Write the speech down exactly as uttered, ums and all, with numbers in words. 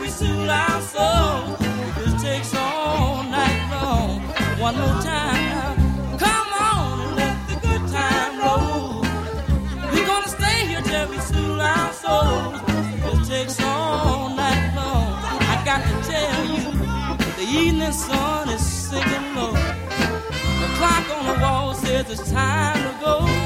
we soothe our souls. This takes all night long. One more time now. Come on and let the good time roll. We're gonna stay here till we soothe our souls. This takes all night long. I got to tell you, the evening sun is sinking low. The clock on the wall says it's time to go.